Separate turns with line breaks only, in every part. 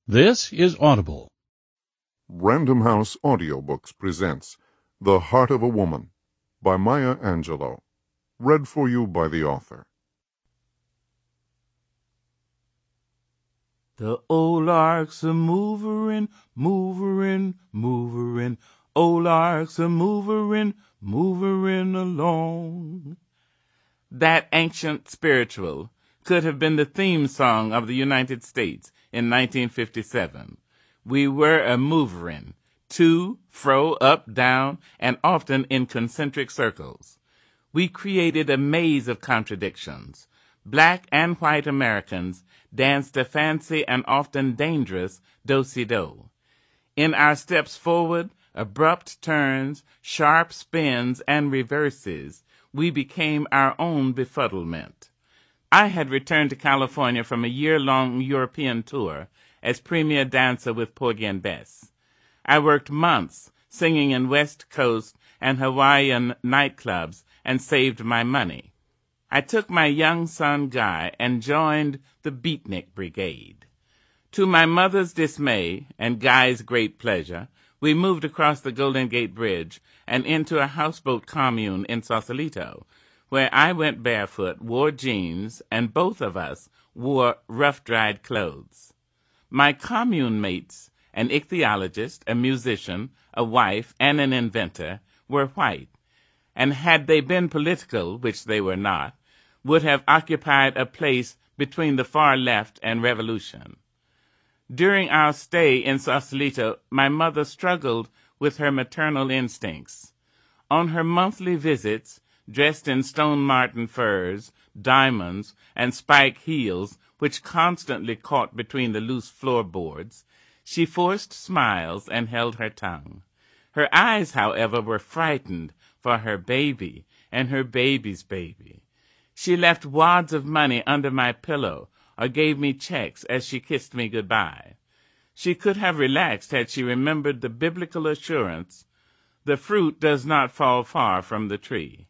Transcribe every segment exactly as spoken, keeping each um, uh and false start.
This is Audible.
Random House Audiobooks presents The Heart of a Woman by Maya Angelou. Read for you by the author.
The old ark's a moverin', moverin', moverin'. Old ark's a moverin', moverin' along. That ancient spiritual could have been the theme song of the United States in nineteen fifty-seven. We were a moverin', to, fro, up, down, and often in concentric circles. We created a maze of contradictions. Black and white Americans danced a fancy and often dangerous do-si-do. In our steps forward, abrupt turns, sharp spins, and reverses, we became our own befuddlement. I had returned to California from a year-long European tour as premier dancer with Porgy and Bess. I worked months singing in West Coast and Hawaiian nightclubs and saved my money. I took my young son Guy and joined the Beatnik Brigade. To my mother's dismay and Guy's great pleasure, we moved across the Golden Gate Bridge and into a houseboat commune in Sausalito, where I went barefoot, wore jeans, and both of us wore rough-dried clothes. My commune mates, an ichthyologist, a musician, a wife, and an inventor, were white, and had they been political, which they were not, would have occupied a place between the far left and revolution. During our stay in Sausalito, my mother struggled with her maternal instincts. On her monthly visits, dressed in Stone Martin furs, diamonds, and spike heels, which constantly caught between the loose floorboards, she forced smiles and held her tongue. Her eyes, however, were frightened for her baby and her baby's baby. She left wads of money under my pillow or gave me checks as she kissed me goodbye. She could have relaxed had she remembered the biblical assurance, "The fruit does not fall far from the tree."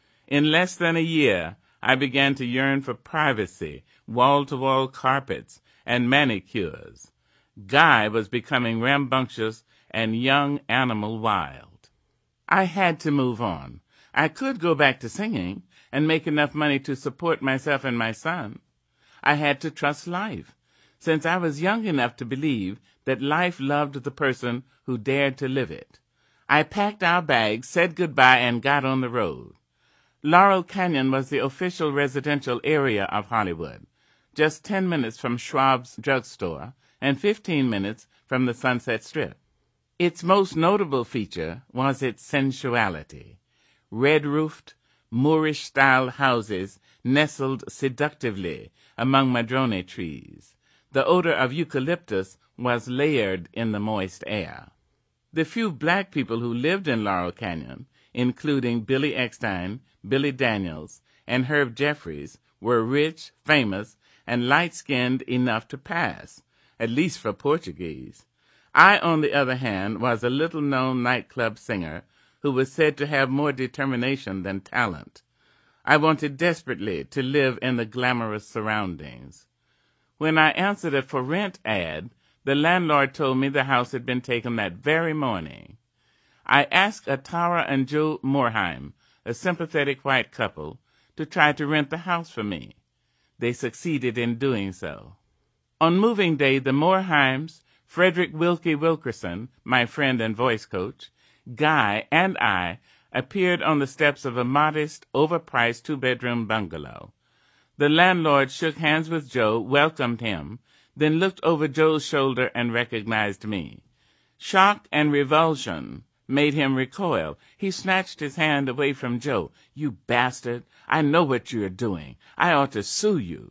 In less than a year, I began to yearn for privacy, wall-to-wall carpets, and manicures. Guy was becoming rambunctious and young animal wild. I had to move on. I could go back to singing and make enough money to support myself and my son. I had to trust life, since I was young enough to believe that life loved the person who dared to live it. I packed our bags, said goodbye, and got on the road. Laurel Canyon was the official residential area of Hollywood, just ten minutes from Schwab's drugstore and fifteen minutes from the Sunset Strip. Its most notable feature was its sensuality. Red-roofed, Moorish-style houses nestled seductively among madrone trees. The odor of eucalyptus was layered in the moist air. The few black people who lived in Laurel Canyon, including Billy Eckstine, Billy Daniels, and Herb Jeffries, were rich, famous, and light-skinned enough to pass, at least for Portuguese. I, on the other hand, was a little-known nightclub singer who was said to have more determination than talent. I wanted desperately to live in the glamorous surroundings. When I answered a for rent ad, the landlord told me the house had been taken that very morning. I asked Atara and Joe Morheim, a sympathetic white couple, to try to rent the house for me. They succeeded in doing so. On moving day, the Morheims, Frederick Wilkie Wilkerson, my friend and voice coach, Guy, and I appeared on the steps of a modest, overpriced two-bedroom bungalow. The landlord shook hands with Joe, welcomed him, then looked over Joe's shoulder and recognized me. Shock and revulsion made him recoil. He snatched his hand away from Joe. "You bastard! I know what you are doing. I ought to sue you."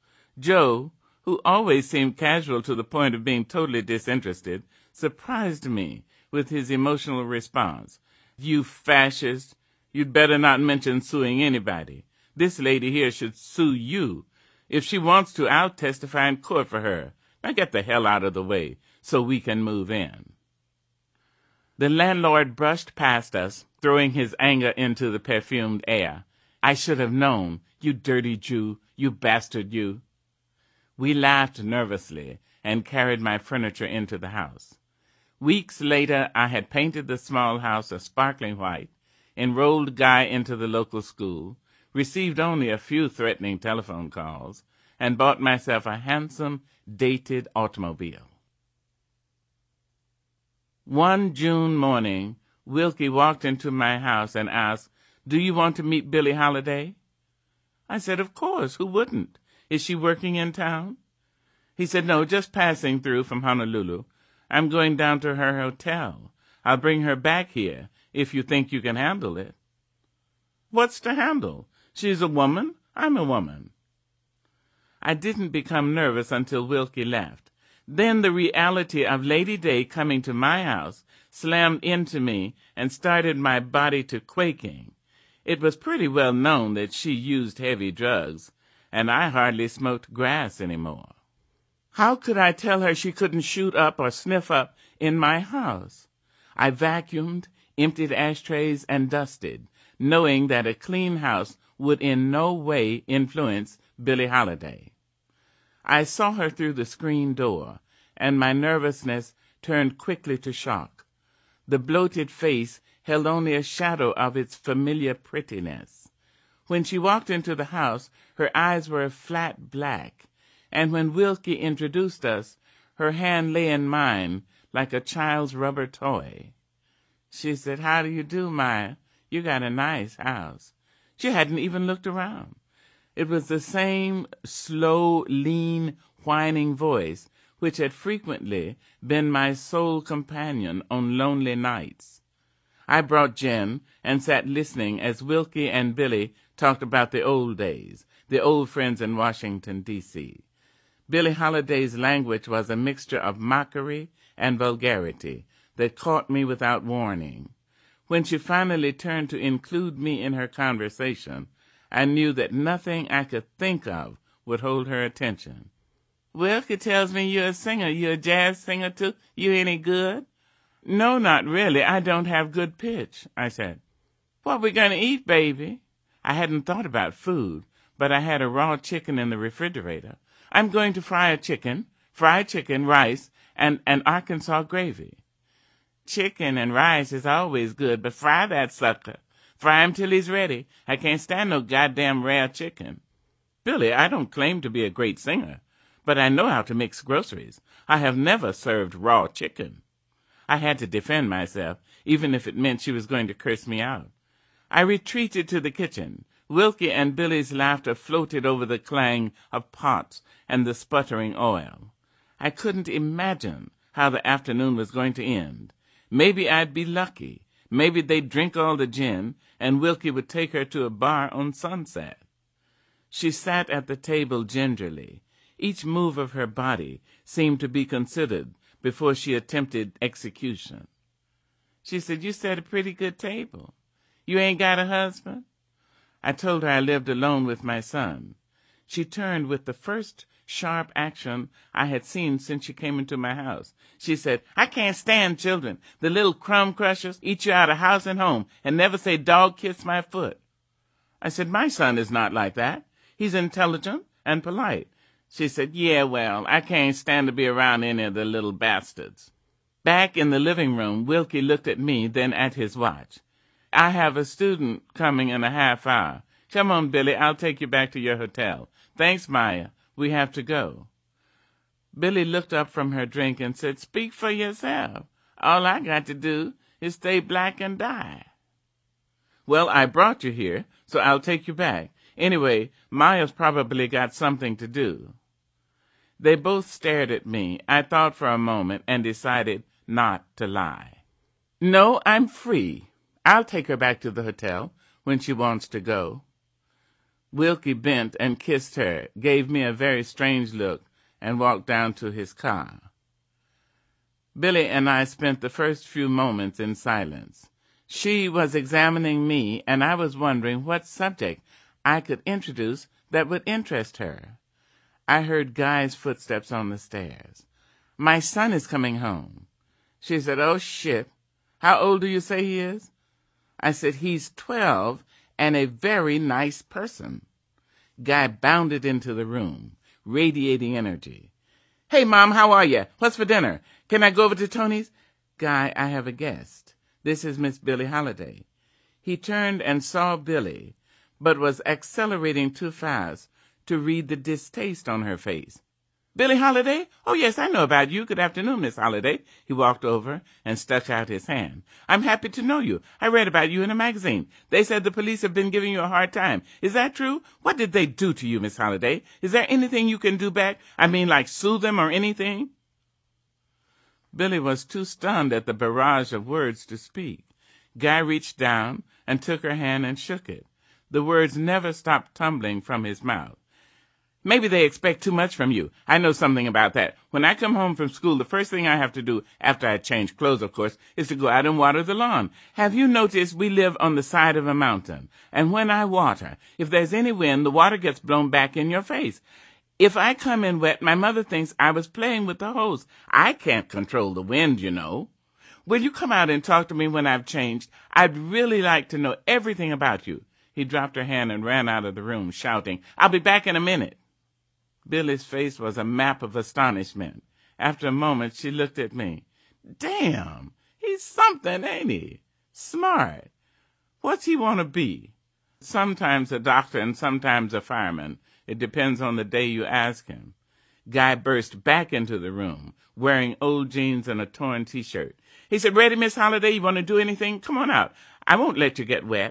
Joe, who always seemed casual to the point of being totally disinterested, surprised me with his emotional response. "You fascist! You'd better not mention suing anybody. This lady here should sue you. If she wants to, I'll testify in court for her. Now get the hell out of the way so we can move in." The landlord brushed past us, throwing his anger into the perfumed air. "I should have known, you dirty Jew, you bastard, you." We laughed nervously and carried my furniture into the house. Weeks later, I had painted the small house a sparkling white, enrolled Guy into the local school, received only a few threatening telephone calls, and bought myself a handsome, dated automobile. One June morning, Wilkie walked into my house and asked, "Do you want to meet Billie Holiday?" I said, "Of course, who wouldn't? Is she working in town?" He said, "No, just passing through from Honolulu. I'm going down to her hotel. I'll bring her back here, if you think you can handle it." "What's to handle? She's a woman, I'm a woman." I didn't become nervous until Wilkie left. Then the reality of Lady Day coming to my house slammed into me and started my body to quaking. It was pretty well known that she used heavy drugs, and I hardly smoked grass anymore. How could I tell her she couldn't shoot up or sniff up in my house? I vacuumed, emptied ashtrays, and dusted, knowing that a clean house would in no way influence Billie Holiday. I saw her through the screen door, and my nervousness turned quickly to shock. The bloated face held only a shadow of its familiar prettiness. When she walked into the house, her eyes were a flat black, and when Wilkie introduced us, her hand lay in mine like a child's rubber toy. She said, "How do you do, Maya? You got a nice house." She hadn't even looked around. It was the same slow, lean, whining voice which had frequently been my sole companion on lonely nights. I brought gin and sat listening as Wilkie and Billie talked about the old days, the old friends in Washington, D C Billie Holiday's language was a mixture of mockery and vulgarity that caught me without warning. When she finally turned to include me in her conversation, I knew that nothing I could think of would hold her attention. "Wilkie tells me you're a singer. You a jazz singer, too? You any good?" "No, not really. I don't have good pitch," I said. "What we gonna eat, baby?" I hadn't thought about food, but I had a raw chicken in the refrigerator. "I'm going to fry a chicken, fried chicken, rice, and, and Arkansas gravy." "Chicken and rice is always good, but fry that sucker. Fry him till he's ready. I can't stand no goddamn rare chicken." "Billie, I don't claim to be a great singer, but I know how to mix groceries. I have never served raw chicken." I had to defend myself, even if it meant she was going to curse me out. I retreated to the kitchen. Wilkie and Billie's laughter floated over the clang of pots and the sputtering oil. I couldn't imagine how the afternoon was going to end. Maybe I'd be lucky. Maybe they'd drink all the gin, and Wilkie would take her to a bar on Sunset. She sat at the table gingerly. Each move of her body seemed to be considered before she attempted execution. She said, "You set a pretty good table. You ain't got a husband?" I told her I lived alone with my son. She turned with the first sharp action I had seen since she came into my house. She said, "I can't stand children. The little crumb crushers eat you out of house and home and never say, 'Dog, kiss my foot.'" I said, "My son is not like that. He's intelligent and polite." She said, "Yeah, well, I can't stand to be around any of the little bastards." Back in the living room, Wilkie looked at me, then at his watch. "I have a student coming in a half hour. Come on, Billie, I'll take you back to your hotel." "Thanks, Maya. We have to go." Billie looked up from her drink and said, "Speak for yourself. All I got to do is stay black and die." "Well, I brought you here, so I'll take you back. Anyway, Maya's probably got something to do." They both stared at me. I thought for a moment and decided not to lie. "No, I'm free. I'll take her back to the hotel when she wants to go." Wilkie bent and kissed her, gave me a very strange look, and walked down to his car. Billie and I spent the first few moments in silence. She was examining me, and I was wondering what subject I could introduce that would interest her. I heard Guy's footsteps on the stairs. "My son is coming home." She said, "Oh, shit. How old do you say he is?" I said, "He's twelve and a very nice person." Guy bounded into the room, radiating energy. Hey, Mom, how are you? What's for dinner? Can I go over to Tony's? Guy, I have a guest. This is Miss Billie Holiday. He turned and saw Billie, but was accelerating too fast to read the distaste on her face. Billie Holiday? Oh, yes, I know about you. Good afternoon, Miss Holiday. He walked over and stuck out his hand. I'm happy to know you. I read about you in a magazine. They said the police have been giving you a hard time. Is that true? What did they do to you, Miss Holiday? Is there anything you can do back? I mean, like sue them or anything? Billie was too stunned at the barrage of words to speak. Guy reached down and took her hand and shook it. The words never stopped tumbling from his mouth. Maybe they expect too much from you. I know something about that. When I come home from school, the first thing I have to do, after I change clothes, of course, is to go out and water the lawn. Have you noticed we live on the side of a mountain? And when I water, if there's any wind, the water gets blown back in your face. If I come in wet, my mother thinks I was playing with the hose. I can't control the wind, you know. Will you come out and talk to me when I've changed? I'd really like to know everything about you. He dropped her hand and ran out of the room, shouting, I'll be back in a minute. Billie's face was a map of astonishment. After a moment, she looked at me. Damn, he's something, ain't he? Smart. What's he want to be? Sometimes a doctor and sometimes a fireman. It depends on the day you ask him. Guy burst back into the room, wearing old jeans and a torn T-shirt. He said, Ready, Miss Holiday? You want to do anything? Come on out. I won't let you get wet.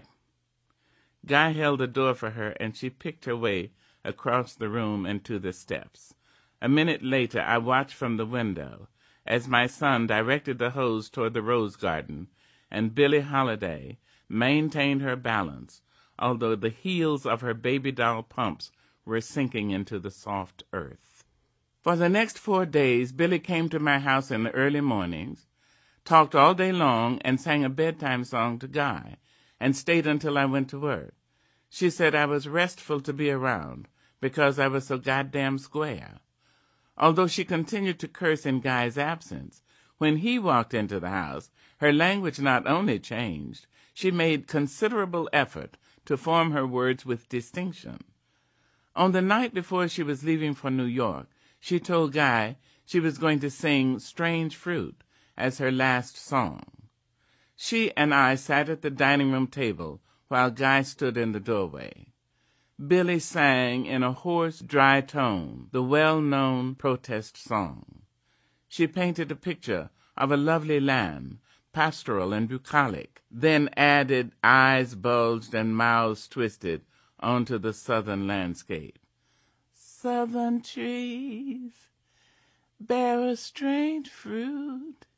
Guy held the door for her, and she picked her way across the room and to the steps. A minute later, I watched from the window as my son directed the hose toward the rose garden, and Billie Holiday maintained her balance, although the heels of her baby doll pumps were sinking into the soft earth. For the next four days, Billie came to my house in the early mornings, talked all day long, and sang a bedtime song to Guy, and stayed until I went to work. She said I was restful to be around, because I was so goddamn square. Although she continued to curse in Guy's absence, when he walked into the house, her language not only changed, she made considerable effort to form her words with distinction. On the night before she was leaving for New York, she told Guy she was going to sing Strange Fruit as her last song. She and I sat at the dining room table while Guy stood in the doorway. Billie sang in a hoarse, dry tone the well-known protest song. She painted a picture of a lovely land, pastoral and bucolic, then added eyes bulged and mouths twisted onto the southern landscape. Southern trees bear a strange fruit,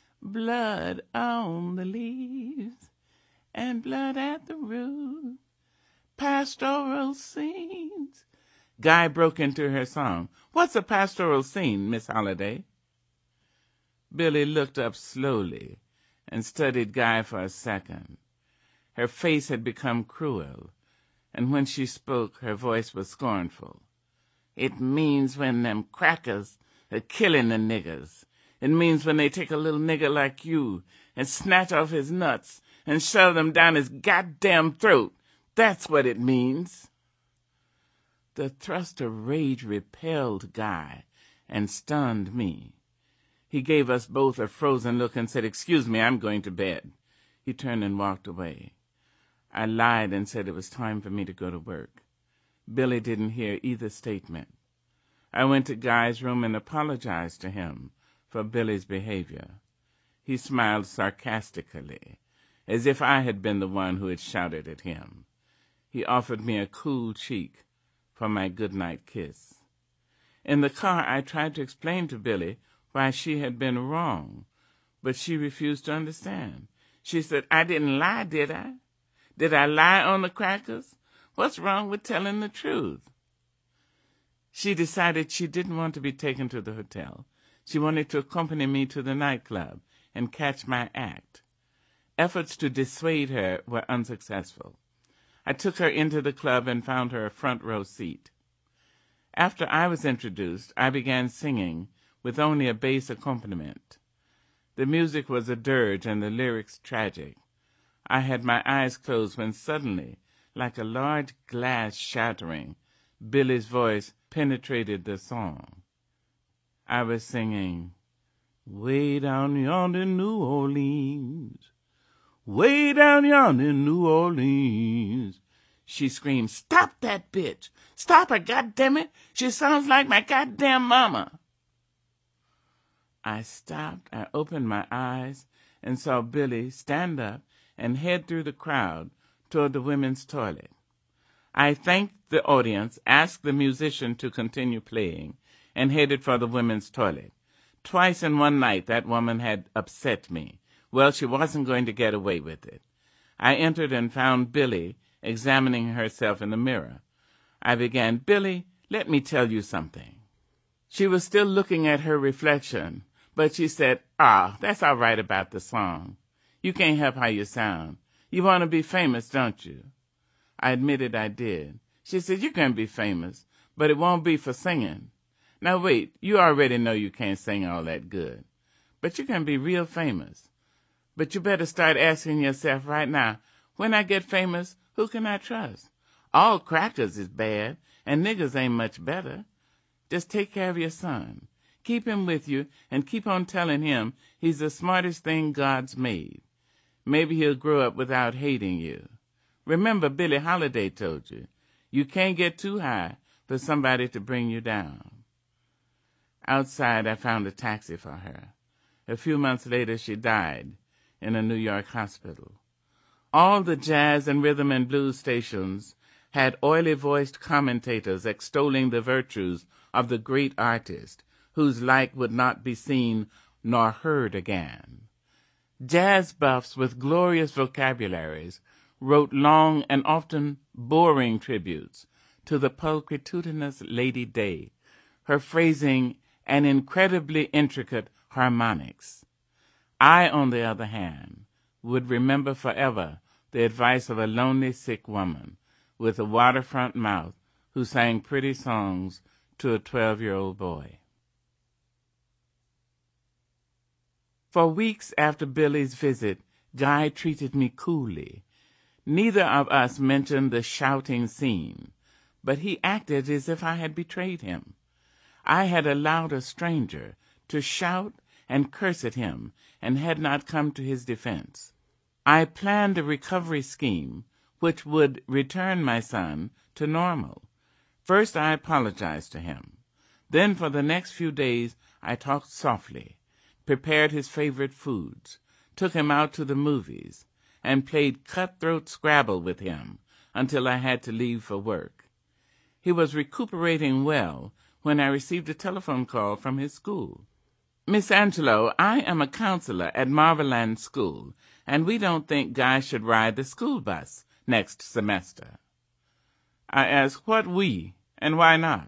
blood on the leaves and blood at the root. Pastoral scenes. Guy broke into her song. What's a pastoral scene, Miss Holiday? Billie looked up slowly and studied Guy for a second. Her face had become cruel, and when she spoke, her voice was scornful. It means when them crackers are killing the niggers. It means when they take a little nigger like you and snatch off his nuts and shove them down his goddamn throat. That's what it means. The thrust of rage repelled Guy and stunned me. He gave us both a frozen look and said, Excuse me, I'm going to bed. He turned and walked away. I lied and said it was time for me to go to work. Billie didn't hear either statement. I went to Guy's room and apologized to him for Billie's behavior. He smiled sarcastically, as if I had been the one who had shouted at him. He offered me a cool cheek for my good-night kiss. In the car, I tried to explain to Billie why she had been wrong, but she refused to understand. She said, I didn't lie, did I? Did I lie on the crackers? What's wrong with telling the truth? She decided she didn't want to be taken to the hotel. She wanted to accompany me to the nightclub and catch my act. Efforts to dissuade her were unsuccessful. I took her into the club and found her a front-row seat. After I was introduced, I began singing with only a bass accompaniment. The music was a dirge and the lyrics tragic. I had my eyes closed when suddenly, like a large glass shattering, Billie's voice penetrated the song. I was singing, way down yonder in New Orleans, way down yonder in New Orleans. She screamed, "Stop that bitch! Stop her, goddammit! She sounds like my goddamn mama!" I stopped, I opened my eyes, and saw Billy stand up and head through the crowd toward the women's toilet. I thanked the audience, asked the musician to continue playing, and headed for the women's toilet. Twice in one night that woman had upset me. Well, she wasn't going to get away with it. I entered and found Billy examining herself in the mirror. I began, "Billy, let me tell you something." She was still looking at her reflection, but she said, "Ah, that's all right about the song. You can't help how you sound. You want to be famous, don't you?" I admitted I did. She said, "You can be famous, but it won't be for singing. Now wait, you already know you can't sing all that good, but you can be real famous. But you better start asking yourself right now, when I get famous, who can I trust? All crackers is bad, and niggas ain't much better. Just take care of your son. Keep him with you, and keep on telling him he's the smartest thing God's made. Maybe he'll grow up without hating you. Remember Billie Holiday told you, you can't get too high for somebody to bring you down." Outside, I found a taxi for her. A few months later, she died in a New York hospital. All the jazz and rhythm and blues stations had oily-voiced commentators extolling the virtues of the great artist, whose like would not be seen nor heard again. Jazz buffs with glorious vocabularies wrote long and often boring tributes to the pulchritudinous Lady Day, her phrasing and incredibly intricate harmonics. I, on the other hand, would remember forever the advice of a lonely sick woman with a waterfront mouth who sang pretty songs to a twelve-year-old boy. For weeks after Billy's visit, Guy treated me coolly. Neither of us mentioned the shouting scene, but he acted as if I had betrayed him. I had allowed a stranger to shout and curse at him and had not come to his defense. I planned a recovery scheme which would return my son to normal. First, I apologized to him. Then, for the next few days, I talked softly, prepared his favorite foods, took him out to the movies, and played cutthroat Scrabble with him until I had to leave for work. He was recuperating well when I received a telephone call from his school. "Miss Angelo, I am a counselor at Marveland School, and we don't think Guy should ride the school bus next semester." I asked, "What we, and why not?"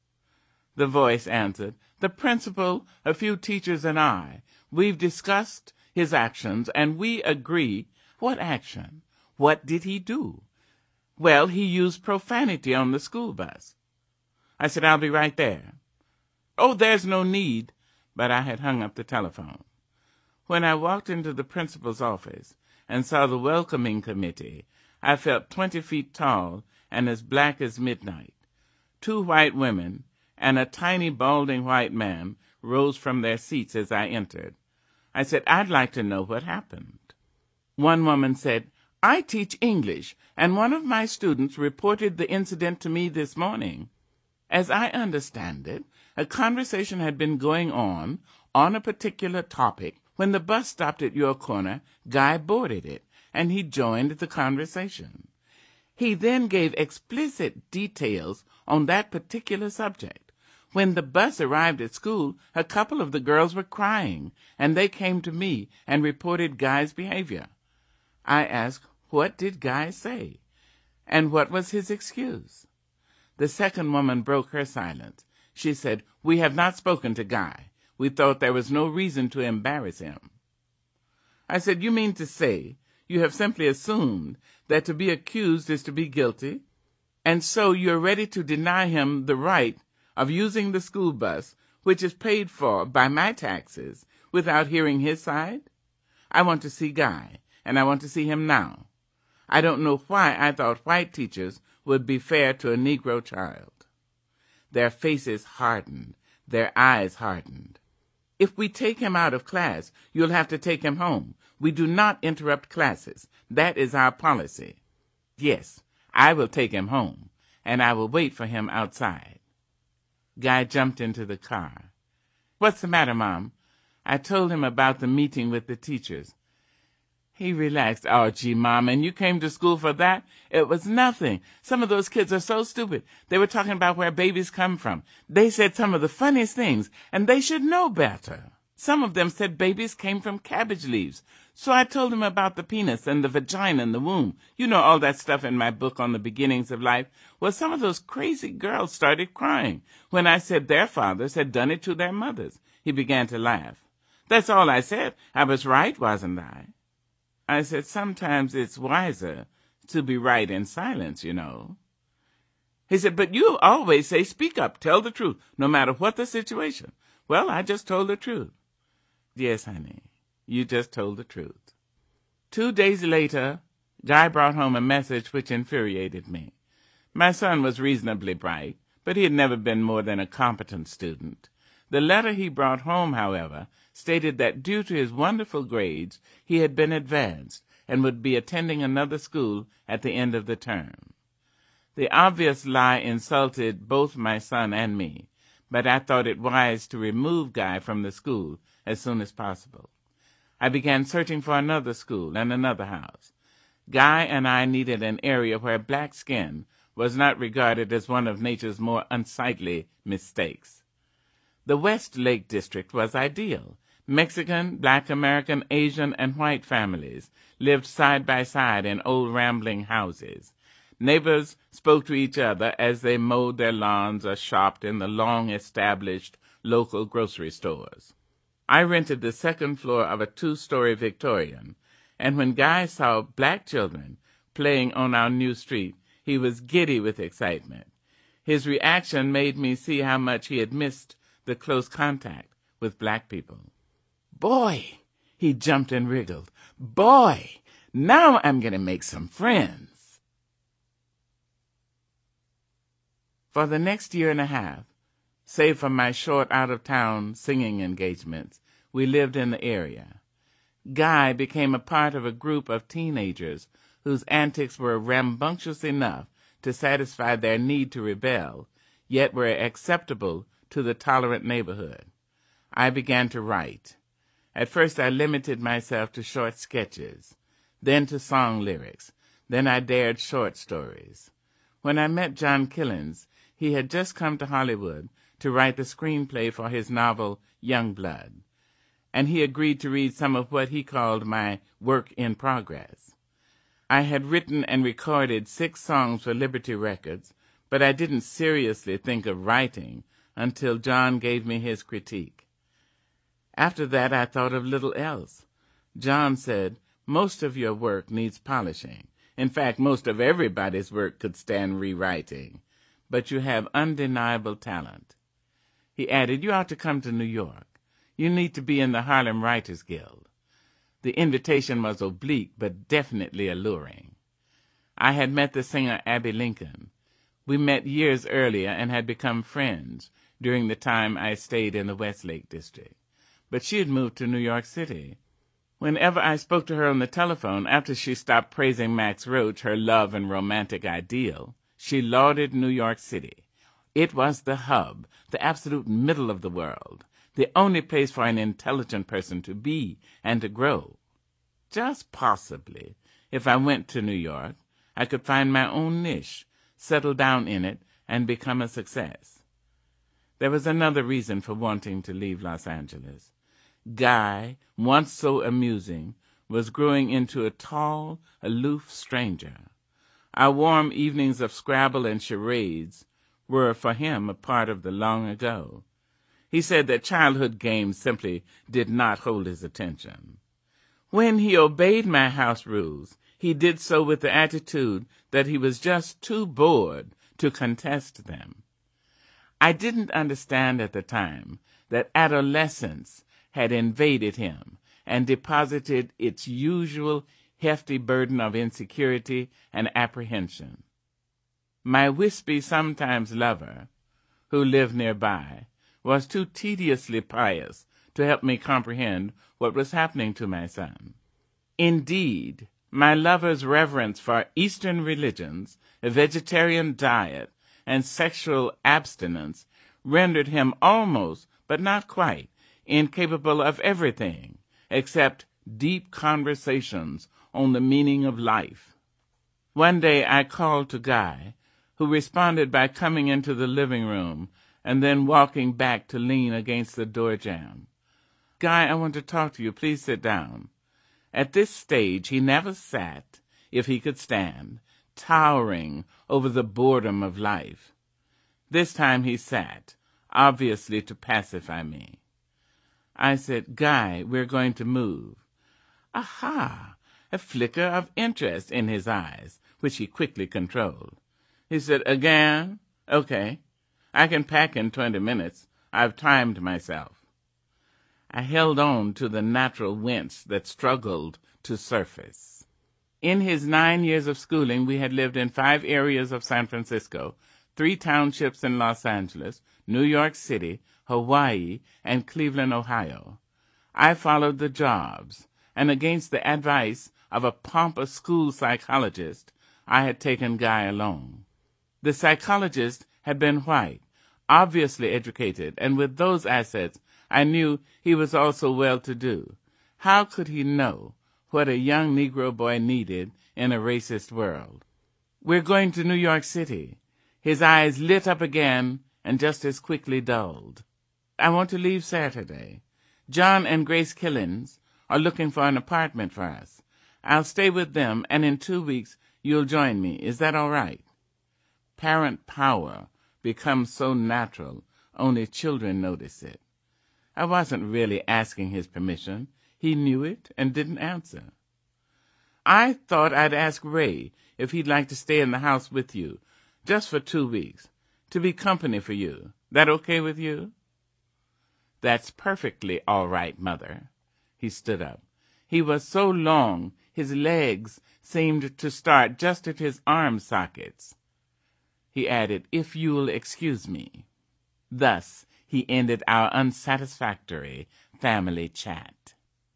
The voice answered, "The principal, a few teachers, and I, we've discussed his actions, and we agree." "What action? What did he do?" "Well, he used profanity on the school bus." I said, "I'll be right there." "Oh, there's no need," but I had hung up the telephone. When I walked into the principal's office and saw the welcoming committee, I felt twenty feet tall and as black as midnight. Two white women and a tiny balding white man rose from their seats as I entered. I said, "I'd like to know what happened." One woman said, "I teach English, and one of my students reported the incident to me this morning. As I understand it, a conversation had been going on on a particular topic. When the bus stopped at your corner, Guy boarded it, and he joined the conversation. He then gave explicit details on that particular subject. When the bus arrived at school, a couple of the girls were crying, and they came to me and reported Guy's behavior. I asked, what did Guy say? And what was his excuse? The second woman broke her silence. She said, "We have not spoken to Guy. We thought there was no reason to embarrass him." I said, "You mean to say you have simply assumed that to be accused is to be guilty, and so you're ready to deny him the right of using the school bus, which is paid for by my taxes, without hearing his side? I want to see Guy, and I want to see him now. I don't know why I thought white teachers would be fair to a Negro child." Their faces hardened. Their eyes hardened. If we take him out of class, you'll have to take him home. We do not interrupt classes. That is our policy. Yes, I will take him home, and I will wait for him outside. Guy jumped into the car. What's the matter, Mom? I told him about the meeting with the teachers. He relaxed. Oh, gee, Mom, and you came to school for that? It was nothing. Some of those kids are so stupid. They were talking about where babies come from. They said some of the funniest things, and they should know better. Some of them said babies came from cabbage leaves. So I told him about the penis and the vagina and the womb. You know, all that stuff in my book on the beginnings of life. Well, some of those crazy girls started crying when I said their fathers had done it to their mothers. He began to laugh. That's all I said. I was right, wasn't I? I said, sometimes it's wiser to be right in silence, you know. He said, but you always say, speak up, tell the truth, no matter what the situation. Well, I just told the truth. Yes, honey, you just told the truth. Two days later, Guy brought home a message which infuriated me. My son was reasonably bright, but he had never been more than a competent student. The letter he brought home, however, stated that due to his wonderful grades, he had been advanced and would be attending another school at the end of the term. The obvious lie insulted both my son and me, but I thought it wise to remove Guy from the school as soon as possible. I began searching for another school and another house. Guy and I needed an area where black skin was not regarded as one of nature's more unsightly mistakes. The West Lake District was ideal. Mexican, Black American, Asian, and white families lived side by side in old rambling houses. Neighbors spoke to each other as they mowed their lawns or shopped in the long-established local grocery stores. I rented the second floor of a two-story Victorian, and when Guy saw black children playing on our new street, he was giddy with excitement. His reaction made me see how much he had missed the close contact with black people. Boy, he jumped and wriggled. Boy, now I'm going to make some friends. For the next year and a half, save for my short out-of-town singing engagements, we lived in the area. Guy became a part of a group of teenagers whose antics were rambunctious enough to satisfy their need to rebel, yet were acceptable to the tolerant neighborhood. I began to write. At first I limited myself to short sketches, then to song lyrics, then I dared short stories. When I met John Killens, he had just come to Hollywood to write the screenplay for his novel Young Blood, and he agreed to read some of what he called my work in progress. I had written and recorded six songs for Liberty Records, but I didn't seriously think of writing until John gave me his critique. After that, I thought of little else. John said, most of your work needs polishing. In fact, most of everybody's work could stand rewriting. But you have undeniable talent. He added, you ought to come to New York. You need to be in the Harlem Writers Guild. The invitation was oblique, but definitely alluring. I had met the singer Abby Lincoln. We met years earlier and had become friends during the time I stayed in the Westlake District. But she had moved to New York City. Whenever I spoke to her on the telephone, after she stopped praising Max Roach, her love and romantic ideal, she lauded New York City. It was the hub, the absolute middle of the world, the only place for an intelligent person to be and to grow. Just possibly, if I went to New York, I could find my own niche, settle down in it, and become a success. There was another reason for wanting to leave Los Angeles. Guy, once so amusing, was growing into a tall, aloof stranger. Our warm evenings of Scrabble and charades were for him a part of the long ago. He said that childhood games simply did not hold his attention. When he obeyed my house rules, he did so with the attitude that he was just too bored to contest them. I didn't understand at the time that adolescence had invaded him and deposited its usual hefty burden of insecurity and apprehension. My wispy sometimes lover, who lived nearby, was too tediously pious to help me comprehend what was happening to my son. Indeed, my lover's reverence for Eastern religions, a vegetarian diet, and sexual abstinence rendered him almost, but not quite, incapable of everything except deep conversations on the meaning of life. One day I called to Guy, who responded by coming into the living room and then walking back to lean against the door jamb. "Guy, I want to talk to you. Please sit down." At this stage he never sat, if he could stand, towering over the boredom of life. This time he sat, obviously to pacify me. I said, "Guy, we're going to move." Aha! A flicker of interest in his eyes, which he quickly controlled. He said, "Again? Okay. I can pack in twenty minutes. I've timed myself." I held on to the natural wince that struggled to surface. In his nine years of schooling, we had lived in five areas of San Francisco, three townships in Los Angeles, New York City, Hawaii, and Cleveland, Ohio. I followed the jobs, and against the advice of a pompous school psychologist, I had taken Guy along. The psychologist had been white, obviously educated, and with those assets, I knew he was also well-to-do. How could he know what a young Negro boy needed in a racist world? "We're going to New York City." His eyes lit up again and just as quickly dulled. "I want to leave Saturday. John and Grace Killens are looking for an apartment for us. I'll stay with them, and in two weeks you'll join me. Is that all right?" Parent power becomes so natural, only children notice it. I wasn't really asking his permission. He knew it and didn't answer. "I thought I'd ask Ray if he'd like to stay in the house with you, just for two weeks, to be company for you. That okay with you?" "That's perfectly all right, Mother." He stood up. He was so long, his legs seemed to start just at his arm sockets. He added, "If you'll excuse me." Thus he ended our unsatisfactory family chat.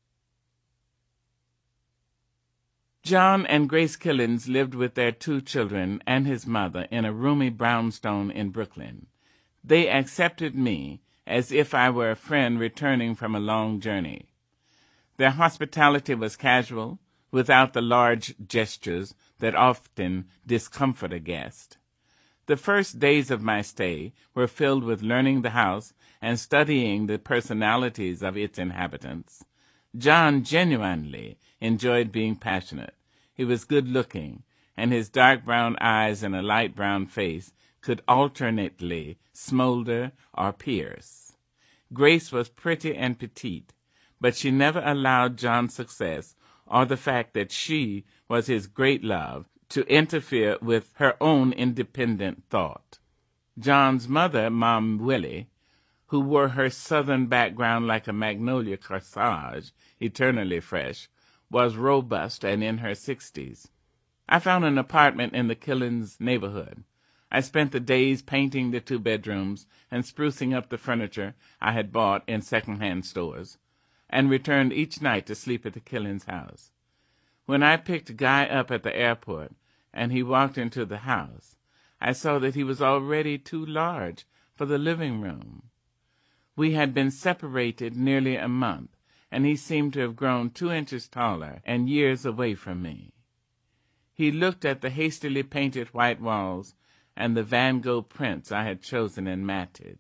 John and Grace Killens lived with their two children and his mother in a roomy brownstone in Brooklyn. They accepted me as if I were a friend returning from a long journey. Their hospitality was casual, without the large gestures that often discomfort a guest. The first days of my stay were filled with learning the house and studying the personalities of its inhabitants. John genuinely enjoyed being passionate. He was good-looking, and his dark brown eyes and a light brown face could alternately smolder or pierce. Grace was pretty and petite, but she never allowed John's success or the fact that she was his great love to interfere with her own independent thought. John's mother, Mom Willie, who wore her southern background like a magnolia corsage, eternally fresh, was robust and in her sixties. I found an apartment in the Killens neighborhood. I spent the days painting the two bedrooms and sprucing up the furniture I had bought in second-hand stores, and returned each night to sleep at the Killens' house. When I picked Guy up at the airport and he walked into the house, I saw that he was already too large for the living room. We had been separated nearly a month, and he seemed to have grown two inches taller and years away from me. He looked at the hastily painted white walls and the Van Gogh prints I had chosen and matted.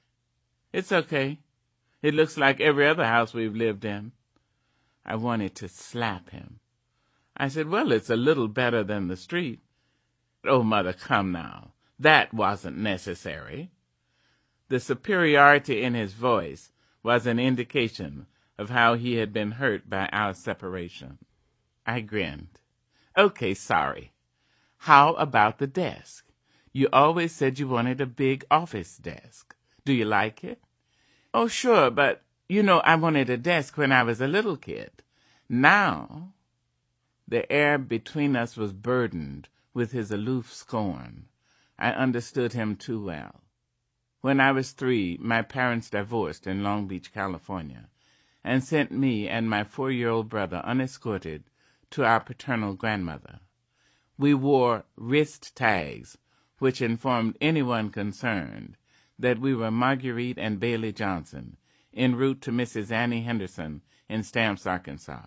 "It's okay. It looks like every other house we've lived in." I wanted to slap him. I said, "Well, it's a little better than the street." "Oh, Mother, come now. That wasn't necessary." The superiority in his voice was an indication of how he had been hurt by our separation. I grinned. "Okay, sorry. How about the desk? You always said you wanted a big office desk. Do you like it?" "Oh, sure, but, you know, I wanted a desk when I was a little kid. Now..." The air between us was burdened with his aloof scorn. I understood him too well. When I was three, my parents divorced in Long Beach, California, and sent me and my four-year-old brother unescorted to our paternal grandmother. We wore wrist tags, which informed anyone concerned that we were Marguerite and Bailey Johnson, en route to Missus Annie Henderson in Stamps, Arkansas.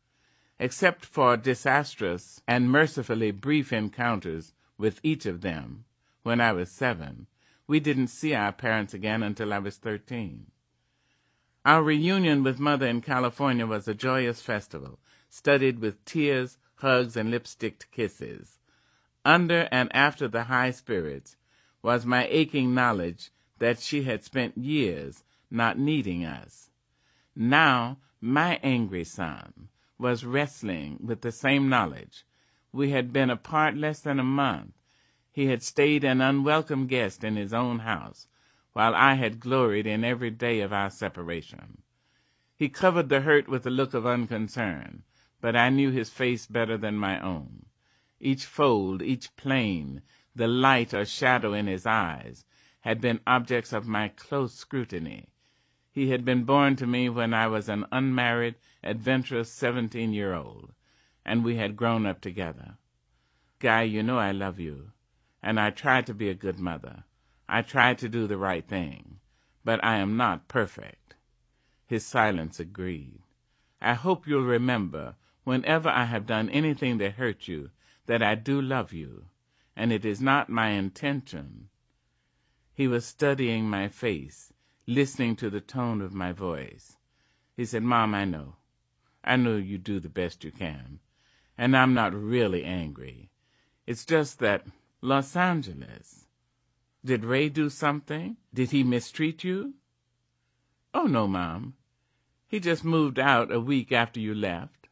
Except for disastrous and mercifully brief encounters with each of them, when I was seven, we didn't see our parents again until I was thirteen. Our reunion with Mother in California was a joyous festival, studded with tears, hugs, and lipsticked kisses. Under and after the high spirits was my aching knowledge that she had spent years not needing us. Now my angry son was wrestling with the same knowledge. We had been apart less than a month. He had stayed an unwelcome guest in his own house, while I had gloried in every day of our separation. He covered the hurt with a look of unconcern, but I knew his face better than my own. Each fold, each plane, the light or shadow in his eyes, had been objects of my close scrutiny. He had been born to me when I was an unmarried, adventurous seventeen-year-old, and we had grown up together. Guy, you know I love you, and I try to be a good mother. I try to do the right thing, but I am not perfect. His silence agreed. I hope you'll remember, whenever I have done anything that hurt you, that I do love you, and it is not my intention. He was studying my face, listening to the tone of my voice. He said, Mom, I know. I know you do the best you can, and I'm not really angry. It's just that Los Angeles. Did Ray do something? Did he mistreat you? Oh, no, Mom. He just moved out a week after you left.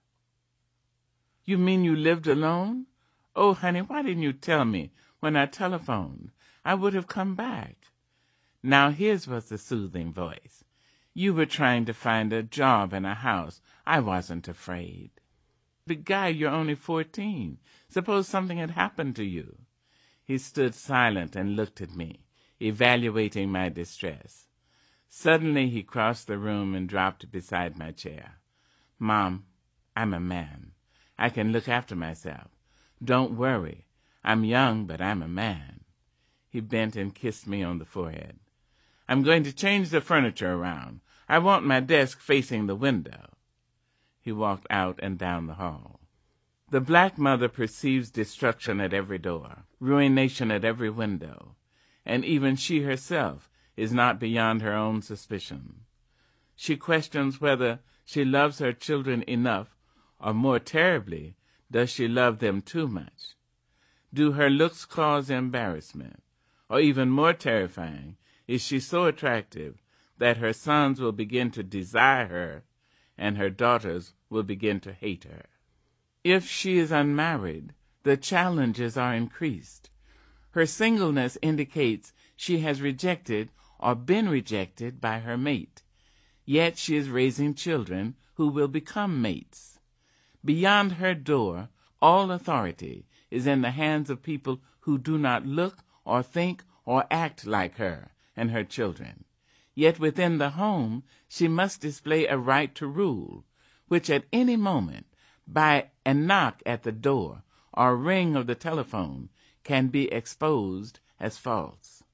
You mean you lived alone? Oh, honey, why didn't you tell me when I telephoned? I would have come back. Now his was the soothing voice. You were trying to find a job and a house. I wasn't afraid. But, Guy, you're only fourteen. Suppose something had happened to you. He stood silent and looked at me, evaluating my distress. Suddenly he crossed the room and dropped beside my chair. Mom, I'm a man. I can look after myself. Don't worry. I'm young, but I'm a man. He bent and kissed me on the forehead. I'm going to change the furniture around. I want my desk facing the window. He walked out and down the hall. The black mother perceives destruction at every door, ruination at every window, and even she herself is not beyond her own suspicion. She questions whether she loves her children enough, or more terribly, does she love them too much? Do her looks cause embarrassment? Or even more terrifying, is she so attractive that her sons will begin to desire her and her daughters will begin to hate her? If she is unmarried, the challenges are increased. Her singleness indicates she has rejected or been rejected by her mate, yet she is raising children who will become mates. Beyond her door, all authority is in the hands of people who do not look or think or act like her and her children. Yet within the home she must display a right to rule, which at any moment, by a knock at the door or ring of the telephone, can be exposed as false.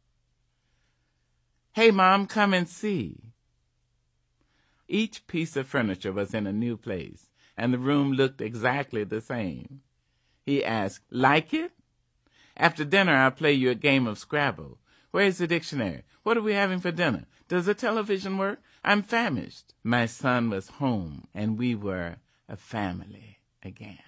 Hey, Mom, come and see. Each piece of furniture was in a new place, and the room looked exactly the same. He asked, Like it? After dinner, I'll play you a game of Scrabble. Where's the dictionary? What are we having for dinner? Does the television work? I'm famished. My son was home, and we were a family again.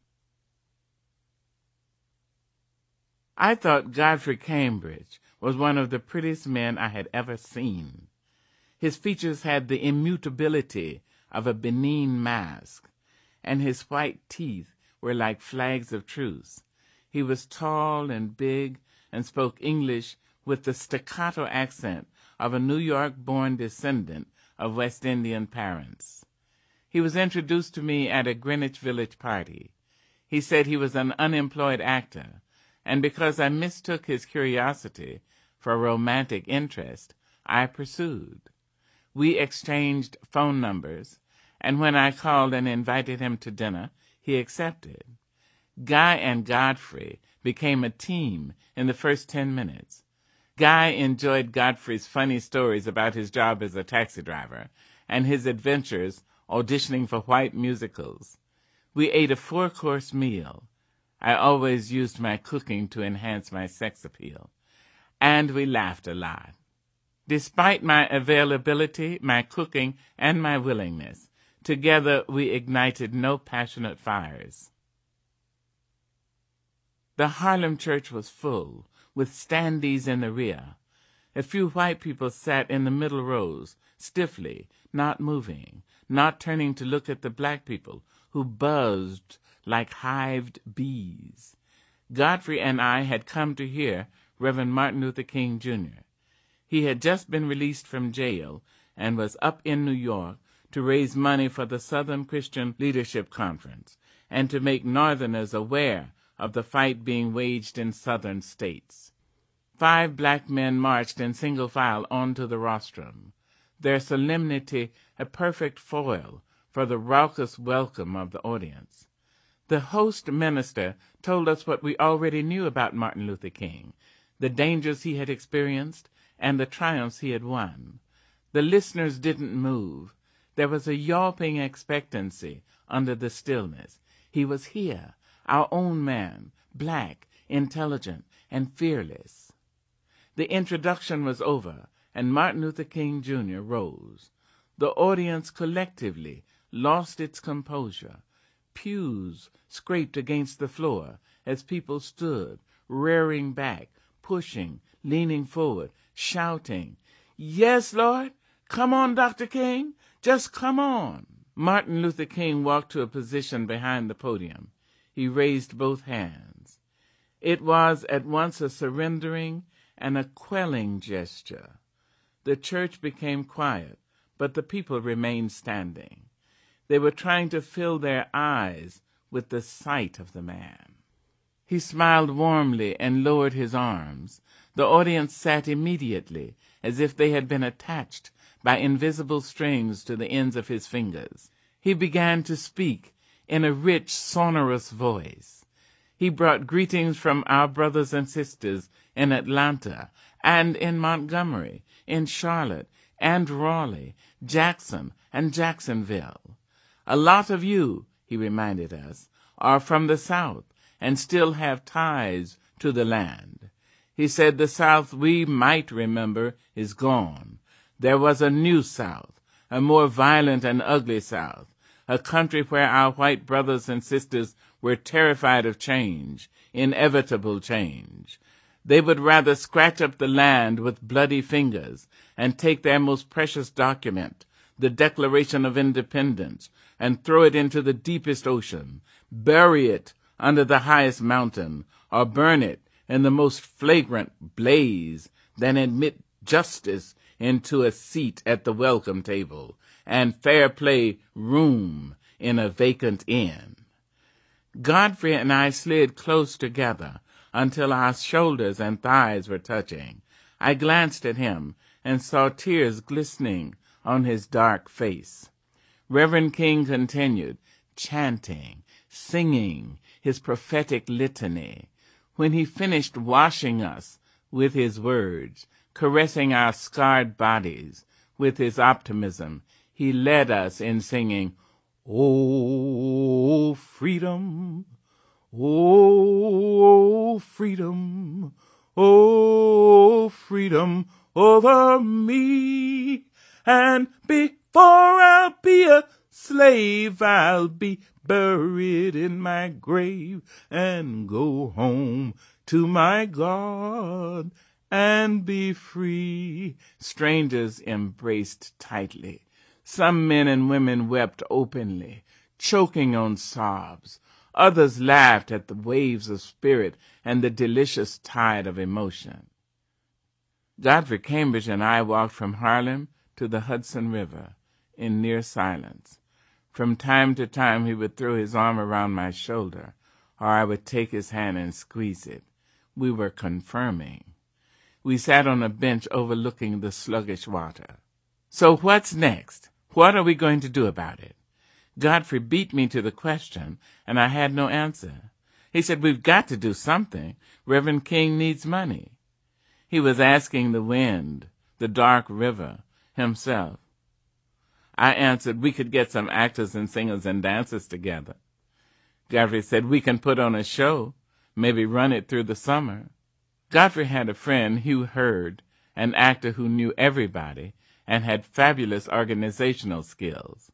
I thought Godfrey Cambridge was one of the prettiest men I had ever seen. His features had the immutability of a Benin mask, and his white teeth were like flags of truce. He was tall and big and spoke English with the staccato accent of a New York-born descendant of West Indian parents. He was introduced to me at a Greenwich Village party. He said he was an unemployed actor, and because I mistook his curiosity for romantic interest, I pursued. We exchanged phone numbers, and when I called and invited him to dinner, he accepted. Guy and Godfrey became a team in the first ten minutes. Guy enjoyed Godfrey's funny stories about his job as a taxi driver and his adventures auditioning for white musicals. We ate a four-course meal. I always used my cooking to enhance my sex appeal. And we laughed a lot. Despite my availability, my cooking, and my willingness, together we ignited no passionate fires. The Harlem church was full, with standees in the rear. A few white people sat in the middle rows, stiffly, not moving, not turning to look at the black people, who buzzed like hived bees. Godfrey and I had come to hear Reverend Martin Luther King, Junior He had just been released from jail and was up in New York to raise money for the Southern Christian Leadership Conference and to make Northerners aware of the fight being waged in Southern states. Five black men marched in single file onto the rostrum, their solemnity a perfect foil for the raucous welcome of the audience. The host minister told us what we already knew about Martin Luther King, the dangers he had experienced, and the triumphs he had won. The listeners didn't move. There was a yelping expectancy under the stillness. He was here, our own man, black, intelligent, and fearless. The introduction was over, and Martin Luther King, Junior rose. The audience collectively lost its composure. Pews scraped against the floor as people stood, rearing back, pushing, leaning forward, shouting, "Yes, Lord! Come on, Doctor King! Just come on!" Martin Luther King walked to a position behind the podium. He raised both hands. It was at once a surrendering and a quelling gesture. The church became quiet, but the people remained standing. They were trying to fill their eyes with the sight of the man. He smiled warmly and lowered his arms. The audience sat immediately, as if they had been attached by invisible strings to the ends of his fingers. He began to speak in a rich, sonorous voice. He brought greetings from our brothers and sisters in Atlanta and in Montgomery, in Charlotte and Raleigh, Jackson and Jacksonville. A lot of you, he reminded us, are from the South and still have ties to the land. He said the South we might remember is gone. There was a new South, a more violent and ugly South, a country where our white brothers and sisters were terrified of change, inevitable change. They would rather scratch up the land with bloody fingers and take their most precious document, the Declaration of Independence, and throw it into the deepest ocean, bury it under the highest mountain, or burn it in the most flagrant blaze, than admit justice into a seat at the welcome table and fair play room in a vacant inn. Godfrey and I slid close together until our shoulders and thighs were touching. I glanced at him and saw tears glistening on his dark face. Reverend King continued, chanting, singing his prophetic litany. When he finished washing us with his words, caressing our scarred bodies with his optimism, he led us in singing, "Oh, freedom, oh, freedom, oh, freedom over me. And before I'll be a slave, I'll be buried in my grave and go home to my God and be free." Strangers embraced tightly. Some men and women wept openly, choking on sobs. Others laughed at the waves of spirit and the delicious tide of emotion. Godfrey Cambridge and I walked from Harlem to the Hudson River in near silence. From time to time he would throw his arm around my shoulder, or I would take his hand and squeeze it. We were confirming. We sat on a bench overlooking the sluggish water. So what's next? What are we going to do about it? Godfrey beat me to the question, and I had no answer. He said, we've got to do something. Reverend King needs money. He was asking the wind, the dark river, himself. I answered, we could get some actors and singers and dancers together. Godfrey said, we can put on a show, maybe run it through the summer. Godfrey had a friend, Hugh Hurd, an actor who knew everybody and had fabulous organizational skills.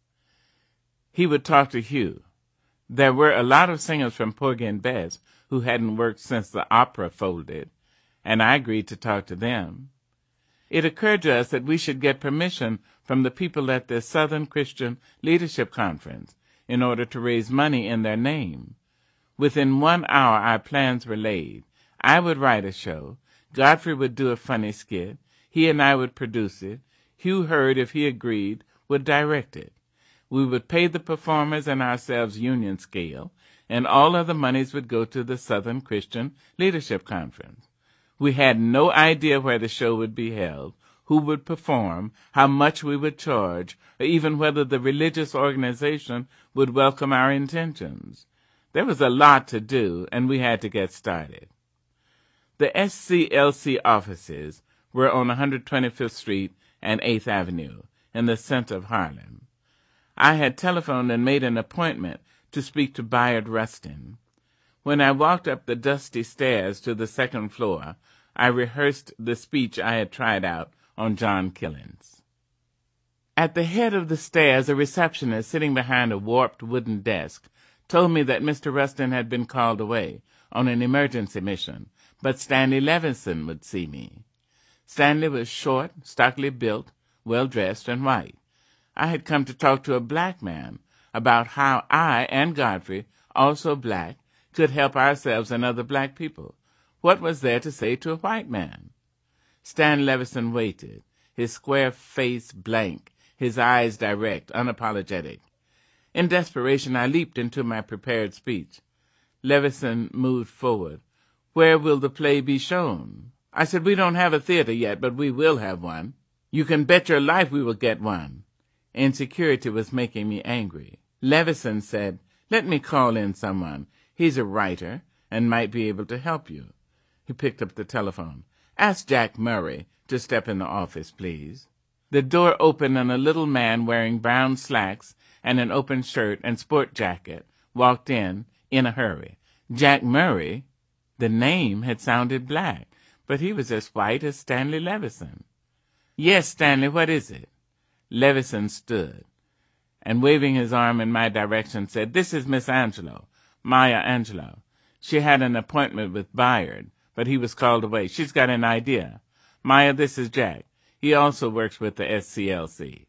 He would talk to Hugh. There were a lot of singers from Porgy and Bess who hadn't worked since the opera folded, and I agreed to talk to them. It occurred to us that we should get permission from the people at the Southern Christian Leadership Conference in order to raise money in their name. Within one hour our plans were laid. I would write a show. Godfrey would do a funny skit. He and I would produce it. Hugh Hurd, if he agreed, would direct it. We would pay the performers and ourselves union scale, and all of the monies would go to the Southern Christian Leadership Conference. We had no idea where the show would be held, who would perform, how much we would charge, or even whether the religious organization would welcome our intentions. There was a lot to do, and we had to get started. The S C L C offices were on one hundred twenty-fifth Street and eighth Avenue, in the center of Harlem. I had telephoned and made an appointment to speak to Bayard Rustin. When I walked up the dusty stairs to the second floor, I rehearsed the speech I had tried out on John Killens. At the head of the stairs, a receptionist sitting behind a warped wooden desk told me that Mister Rustin had been called away on an emergency mission, but Stanley Levison would see me. Stanley was short, stockily built, well-dressed, and white. I had come to talk to a black man about how I and Godfrey, also black, could help ourselves and other black people. What was there to say to a white man? Stan Levison waited, his square face blank, his eyes direct, unapologetic. In desperation, I leaped into my prepared speech. Levison moved forward. Where will the play be shown? I said, we don't have a theater yet, but we will have one. You can bet your life we will get one. Insecurity was making me angry. Levison said, let me call in someone. He's a writer and might be able to help you. He picked up the telephone. Ask Jack Murray to step in the office, please. The door opened and a little man wearing brown slacks and an open shirt and sport jacket walked in, in a hurry. Jack Murray? The name had sounded black, but he was as white as Stanley Levison. Yes, Stanley, what is it? Levison stood, and waving his arm in my direction said, this is Miss Angelo, Maya Angelou. She had an appointment with Bayard, but he was called away. She's got an idea. Maya, this is Jack. He also works with the S C L C.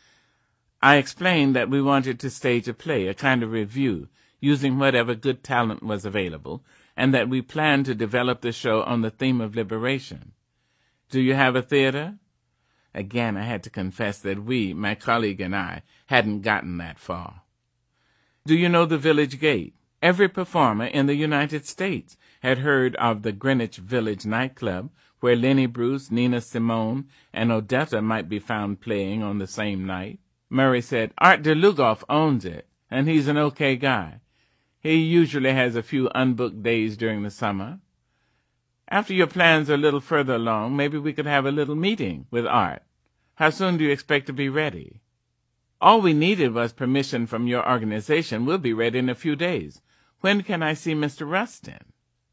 I explained that we wanted to stage a play, a kind of review, using whatever good talent was available, and that we planned to develop the show on the theme of liberation. Do you have a theater? Again, I had to confess that we, my colleague and I, hadn't gotten that far. Do you know the Village Gate? Every performer in the United States had heard of the Greenwich Village nightclub, where Lenny Bruce, Nina Simone, and Odetta might be found playing on the same night. Murray said, Art DeLugoff owns it, and he's an okay guy. He usually has a few unbooked days during the summer. After your plans are a little further along, maybe we could have a little meeting with Art. How soon do you expect to be ready? All we needed was permission from your organization. We'll be ready in a few days. When can I see Mister Rustin?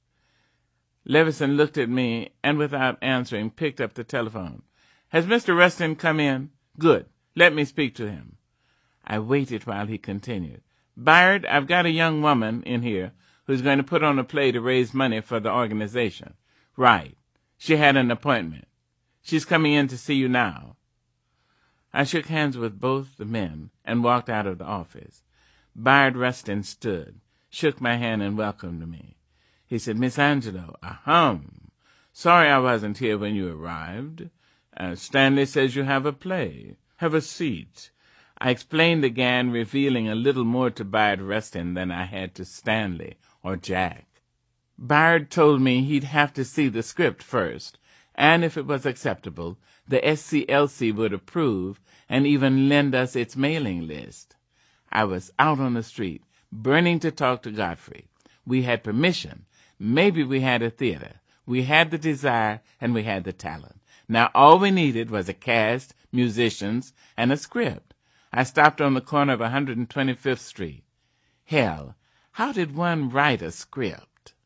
Levison looked at me and, without answering, picked up the telephone. Has Mister Rustin come in? Good. Let me speak to him. I waited while he continued. Bayard, I've got a young woman in here who's going to put on a play to raise money for the organization. Right. She had an appointment. She's coming in to see you now. I shook hands with both the men and walked out of the office. Bayard Rustin stood, shook my hand, and welcomed me. He said, Miss Angelo, ahem. Sorry I wasn't here when you arrived. Uh, Stanley says you have a play. Have a seat. I explained again, revealing a little more to Bayard Rustin than I had to Stanley or Jack. Bayard told me he'd have to see the script first, and if it was acceptable, the S C L C would approve and even lend us its mailing list. I was out on the street, burning to talk to Godfrey. We had permission. Maybe we had a theater. We had the desire, and we had the talent. Now all we needed was a cast, musicians, and a script. I stopped on the corner of one hundred twenty-fifth Street. Hell, how did one write a script?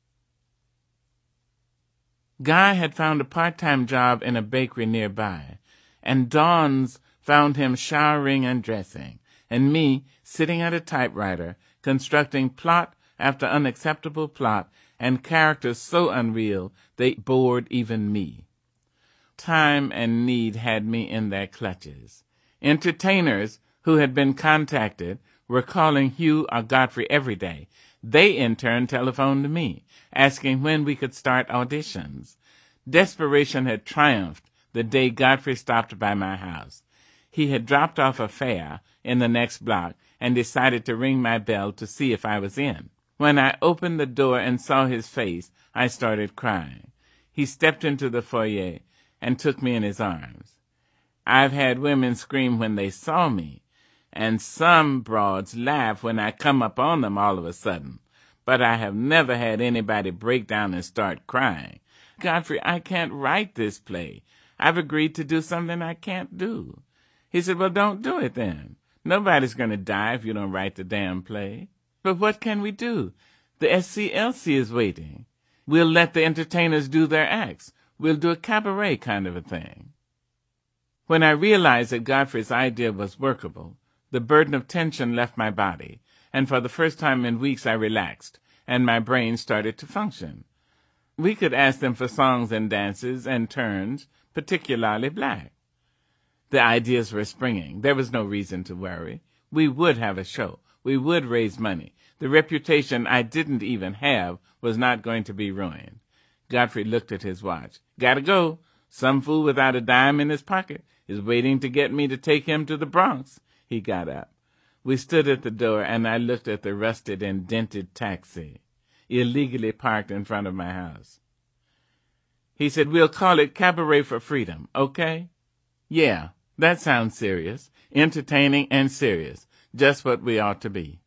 Guy had found a part-time job in a bakery nearby, and Dawns found him showering and dressing, and me sitting at a typewriter, constructing plot after unacceptable plot and characters so unreal they bored even me. Time and need had me in their clutches. Entertainers who had been contacted were calling Hugh or Godfrey every day. They in turn telephoned me, asking when we could start auditions. Desperation had triumphed the day Godfrey stopped by my house. He had dropped off a fare in the next block and decided to ring my bell to see if I was in. When I opened the door and saw his face, I started crying. He stepped into the foyer and took me in his arms. I've had women scream when they saw me, and some broads laugh when I come up on them all of a sudden, but I have never had anybody break down and start crying. Godfrey, I can't write this play. I've agreed to do something I can't do. He said, well, don't do it then. Nobody's going to die if you don't write the damn play. But what can we do? The S C L C is waiting. We'll let the entertainers do their acts. We'll do a cabaret kind of a thing. When I realized that Godfrey's idea was workable, the burden of tension left my body, and for the first time in weeks I relaxed, and my brain started to function. We could ask them for songs and dances and turns, particularly black. The ideas were springing. There was no reason to worry. We would have a show. We would raise money. The reputation I didn't even have was not going to be ruined. Godfrey looked at his watch. Gotta go. Some fool without a dime in his pocket is waiting to get me to take him to the Bronx. He got up. We stood at the door, and I looked at the rusted and dented taxi, illegally parked in front of my house. He said, we'll call it Cabaret for Freedom, okay? Yeah, that sounds serious, entertaining and serious, just what we ought to be.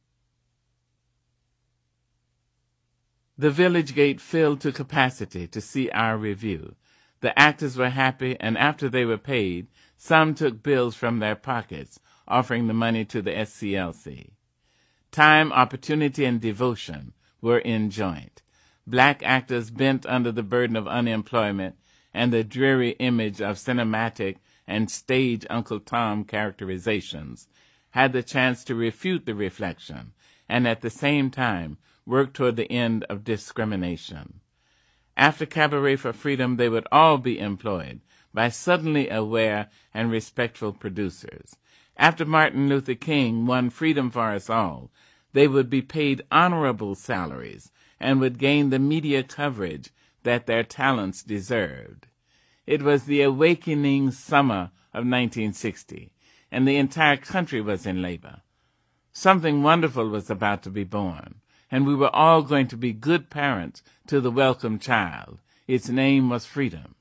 The village gate filled to capacity to see our review. The actors were happy, and after they were paid, some took bills from their pockets, offering the money to the S C L C. Time, opportunity, and devotion were in joint. Black actors bent under the burden of unemployment and the dreary image of cinematic and stage Uncle Tom characterizations had the chance to refute the reflection and at the same time work toward the end of discrimination. After Cabaret for Freedom, they would all be employed by suddenly aware and respectful producers. After Martin Luther King won freedom for us all, they would be paid honorable salaries and would gain the media coverage that their talents deserved. It was the awakening summer of nineteen sixty, and the entire country was in labor. Something wonderful was about to be born, and we were all going to be good parents to the welcome child. Its name was freedom.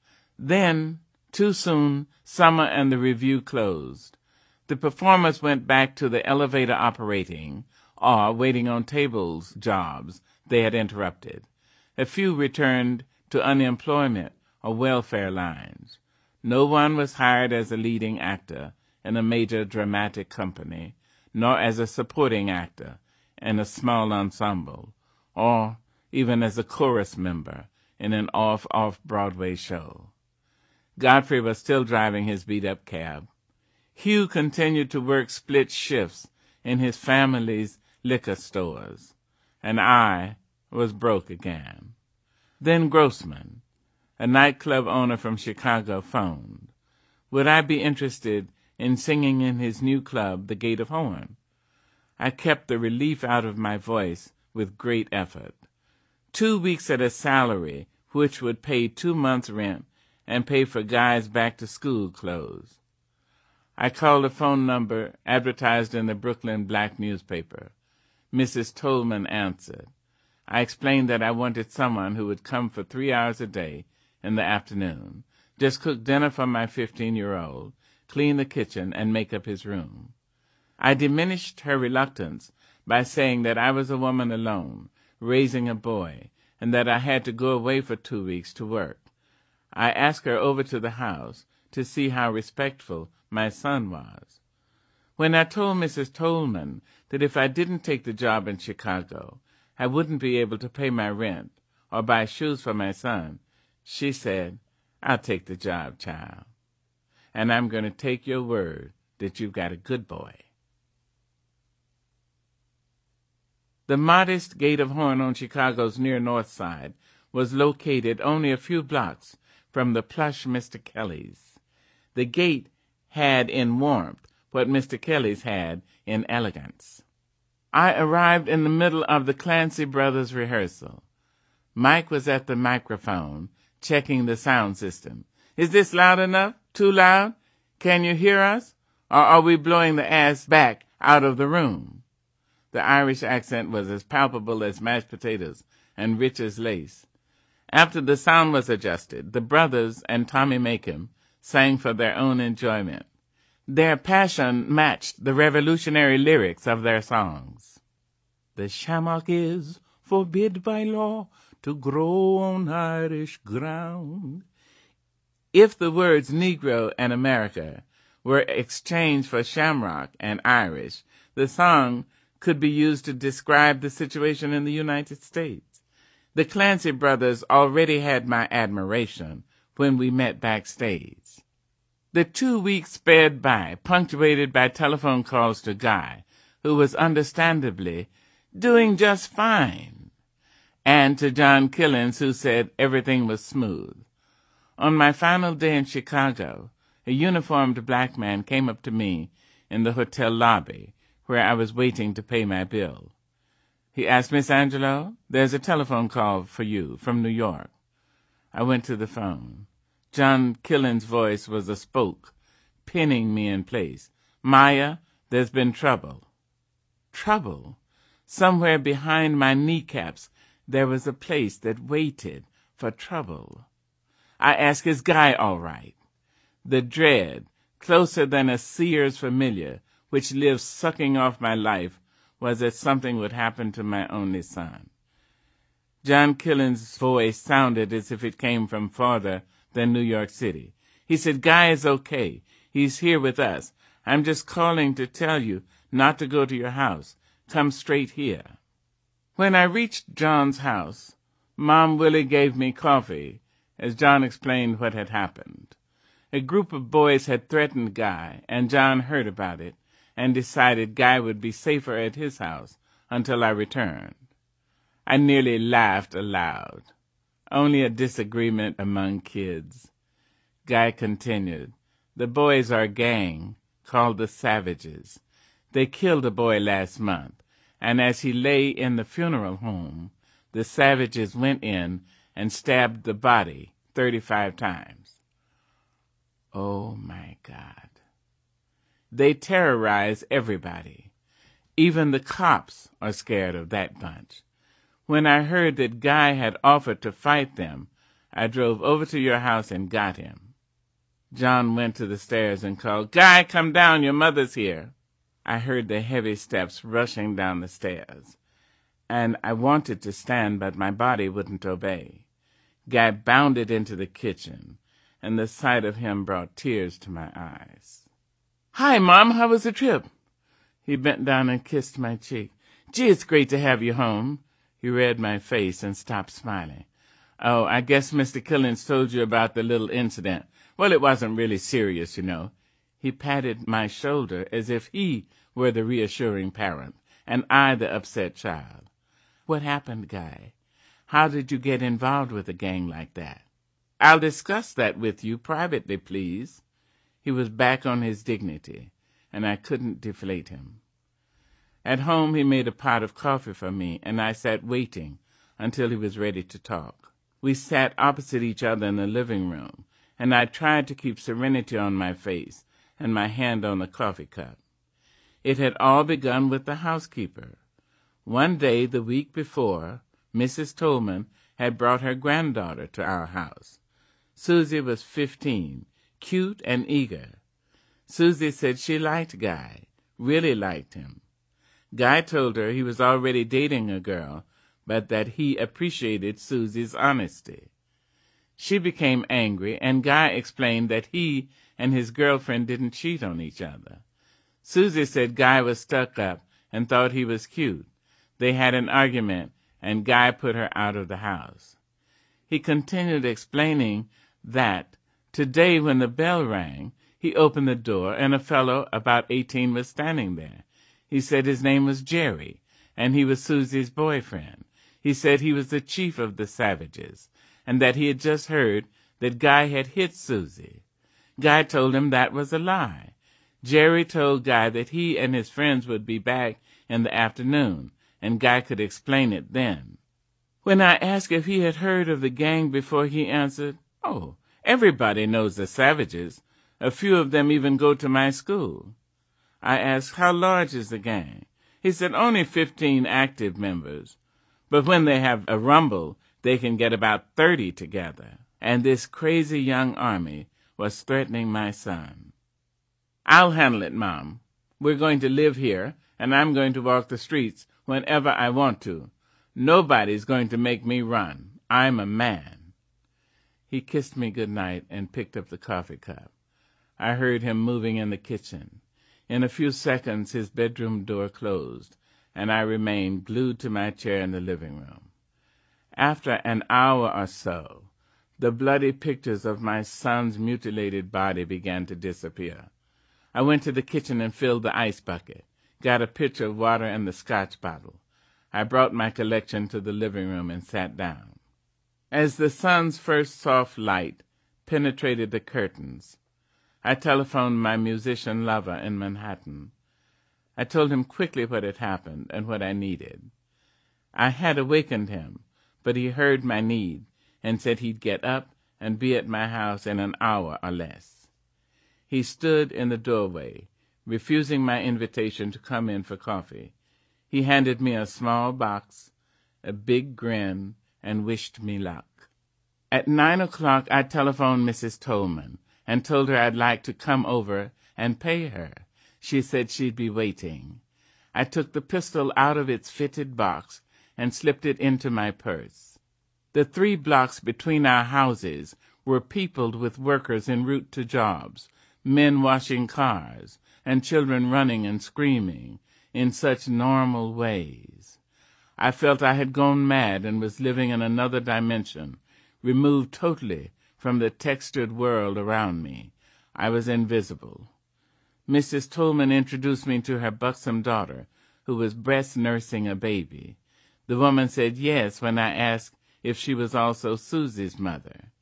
Then, too soon, summer and the review closed. The performers went back to the elevator operating or waiting on tables jobs they had interrupted. A few returned to unemployment or welfare lines. No one was hired as a leading actor in a major dramatic company, nor as a supporting actor in a small ensemble, or even as a chorus member in an off-off-Broadway show. Godfrey was still driving his beat-up cab. Hugh continued to work split shifts in his family's liquor stores, and I was broke again. Then Grossman, a nightclub owner from Chicago, phoned. Would I be interested in singing in his new club, the Gate of Horn? I kept the relief out of my voice with great effort. Two weeks at a salary which would pay two months' rent and pay for Guy's back-to-school clothes. I called a phone number advertised in the Brooklyn Black newspaper. Missus Tolman answered. I explained that I wanted someone who would come for three hours a day in the afternoon, just cook dinner for my fifteen-year-old, clean the kitchen, and make up his room. I diminished her reluctance by saying that I was a woman alone, raising a boy, and that I had to go away for two weeks to work. I asked her over to the house to see how respectful my son was. When I told Missus Tolman that if I didn't take the job in Chicago, I wouldn't be able to pay my rent or buy shoes for my son, she said, "I'll take the job, child. And I'm going to take your word that you've got a good boy." The modest Gate of Horn on Chicago's near north side was located only a few blocks from the plush Mister Kelly's. The gate had in warmth what Mister Kelly's had in elegance. I arrived in the middle of the Clancy Brothers rehearsal. Mike was at the microphone, checking the sound system. "Is this loud enough? Too loud? Can you hear us? Or are we blowing the ass back out of the room?" The Irish accent was as palpable as mashed potatoes and rich as lace. After the sound was adjusted, the brothers and Tommy Makem sang for their own enjoyment. Their passion matched the revolutionary lyrics of their songs. "The shamrock is forbid by law to grow on Irish ground." If the words Negro and America were exchanged for shamrock and Irish, the song could be used to describe the situation in the United States. The Clancy brothers already had my admiration when we met backstage. The two weeks sped by, punctuated by telephone calls to Guy, who was understandably doing just fine, and to John Killens, who said everything was smooth. On my final day in Chicago, a uniformed black man came up to me in the hotel lobby, where I was waiting to pay my bill. He asked, "Miss Angelo, there's a telephone call for you from New York." I went to the phone. John Killens' voice was a spoke, pinning me in place. "Maya, there's been trouble." Trouble? Somewhere behind my kneecaps there was a place that waited for trouble. I asked, "Is Guy all right?" The dread, closer than a seer's familiar, which lives sucking off my life, was that something would happen to my only son. John Killens' voice sounded as if it came from farther than New York City. He said, "Guy is okay. He's here with us. I'm just calling to tell you not to go to your house. Come straight here." When I reached John's house, Mom Willie gave me coffee as John explained what had happened. A group of boys had threatened Guy, and John heard about it and decided Guy would be safer at his house until I returned. I nearly laughed aloud. Only a disagreement among kids. Guy continued, "The boys are a gang called the Savages. They killed a boy last month, and as he lay in the funeral home, the Savages went in and stabbed the body thirty-five times." Oh, my God. They terrorize everybody. Even the cops are scared of that bunch. When I heard that Guy had offered to fight them, I drove over to your house and got him. John went to the stairs and called, "Guy, come down, your mother's here." I heard the heavy steps rushing down the stairs, and I wanted to stand, but my body wouldn't obey. Guy bounded into the kitchen, and the sight of him brought tears to my eyes. "Hi, Mom, how was the trip?" He bent down and kissed my cheek. "Gee, it's great to have you home." He read my face and stopped smiling. "Oh, I guess Mister Killens told you about the little incident. Well, it wasn't really serious, you know." He patted my shoulder as if he were the reassuring parent, and I the upset child. "What happened, Guy? How did you get involved with a gang like that?" "I'll discuss that with you privately, please." He was back on his dignity, and I couldn't deflate him. At home he made a pot of coffee for me, and I sat waiting until he was ready to talk. We sat opposite each other in the living room, and I tried to keep serenity on my face and my hand on the coffee cup. It had all begun with the housekeeper. One day the week before, Missus Tolman had brought her granddaughter to our house. Susie was fifteen, cute and eager. Susie said she liked Guy, really liked him. Guy told her he was already dating a girl, but that he appreciated Susie's honesty. She became angry, and Guy explained that he and his girlfriend didn't cheat on each other. Susie said Guy was stuck up and thought he was cute. They had an argument, and Guy put her out of the house. He continued explaining that today when the bell rang, he opened the door, and a fellow about eighteen was standing there. He said his name was Jerry, and he was Susie's boyfriend. He said he was the chief of the Savages, and that he had just heard that Guy had hit Susie. Guy told him that was a lie. Jerry told Guy that he and his friends would be back in the afternoon, and Guy could explain it then. When I asked if he had heard of the gang before, he answered, "Oh, everybody knows the Savages. A few of them even go to my school." I asked, "How large is the gang?" He said, "Only fifteen active members, but when they have a rumble, they can get about thirty together." And this crazy young army was threatening my son. "I'll handle it, Mom. We're going to live here, and I'm going to walk the streets whenever I want to. Nobody's going to make me run. I'm a man." He kissed me good night and picked up the coffee cup. I heard him moving in the kitchen. In a few seconds his bedroom door closed, and I remained glued to my chair in the living room. After an hour or so, the bloody pictures of my son's mutilated body began to disappear. I went to the kitchen and filled the ice bucket, got a pitcher of water and the scotch bottle. I brought my collection to the living room and sat down. As the sun's first soft light penetrated the curtains, I telephoned my musician lover in Manhattan. I told him quickly what had happened and what I needed. I had awakened him, but he heard my need and said he'd get up and be at my house in an hour or less. He stood in the doorway, refusing my invitation to come in for coffee. He handed me a small box, a big grin, and wished me luck. At nine o'clock I telephoned Missus Tolman and told her I'd like to come over and pay her. She said she'd be waiting. I took the pistol out of its fitted box and slipped it into my purse. The three blocks between our houses were peopled with workers en route to jobs, men washing cars, and children running and screaming in such normal ways. I felt I had gone mad and was living in another dimension, removed totally from the textured world around me. I was invisible. Missus Tolman introduced me to her buxom daughter, who was breast nursing a baby. The woman said yes when I asked if she was also Susie's mother.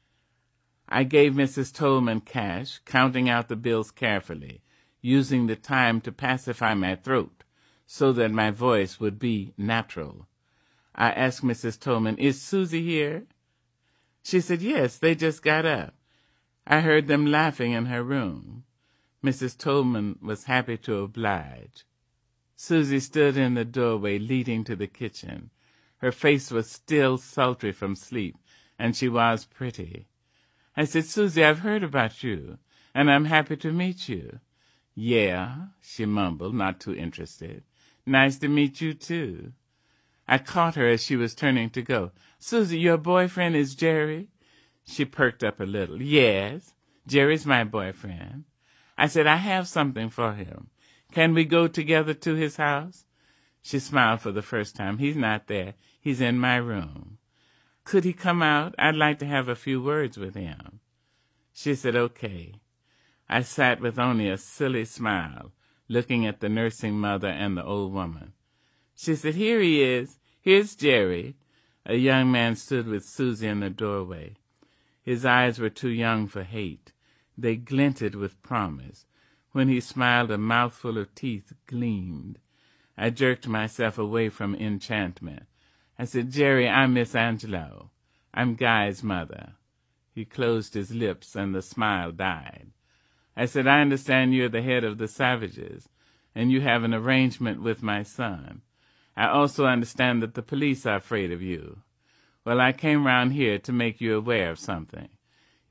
I gave Missus Tolman cash, counting out the bills carefully, using the time to pacify my throat so that my voice would be natural. I asked Missus Tolman, "Is Susie here?" She said, "Yes, they just got up. I heard them laughing in her room." Missus Tolman was happy to oblige. Susie stood in the doorway leading to the kitchen. Her face was still sultry from sleep, and she was pretty. I said, "Susie, I've heard about you, and I'm happy to meet you." "Yeah," she mumbled, not too interested. "Nice to meet you, too." I caught her as she was turning to go. "Susie, your boyfriend is Jerry?" She perked up a little. "Yes, Jerry's my boyfriend." I said, "I have something for him. Can we go together to his house?" She smiled for the first time. "He's not there. He's in my room." "Could he come out? I'd like to have a few words with him." She said, "Okay." I sat with only a silly smile, looking at the nursing mother and the old woman. She said, "Here he is. Here's Jerry." A young man stood with Susie in the doorway. His eyes were too young for hate. They glinted with promise. When he smiled, a mouthful of teeth gleamed. I jerked myself away from enchantment. I said, "Jerry, I'm Miss Angelo. I'm Guy's mother." He closed his lips, and the smile died. I said, "I understand you're the head of the Savages, and you have an arrangement with my son. I also understand that the police are afraid of you. Well, I came round here to make you aware of something.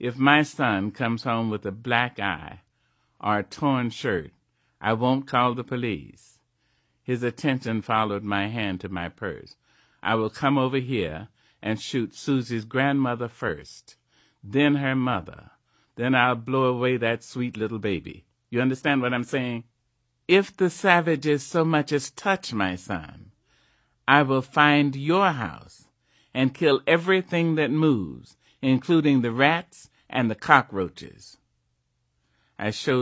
If my son comes home with a black eye or a torn shirt, I won't call the police. His attention followed my hand to my purse. I will come over here and shoot Susie's grandmother first, then her mother. Then I'll blow away that sweet little baby. You understand what I'm saying? If the savages so much as touch my son, I will find your house and kill everything that moves, including the rats and the cockroaches. I showed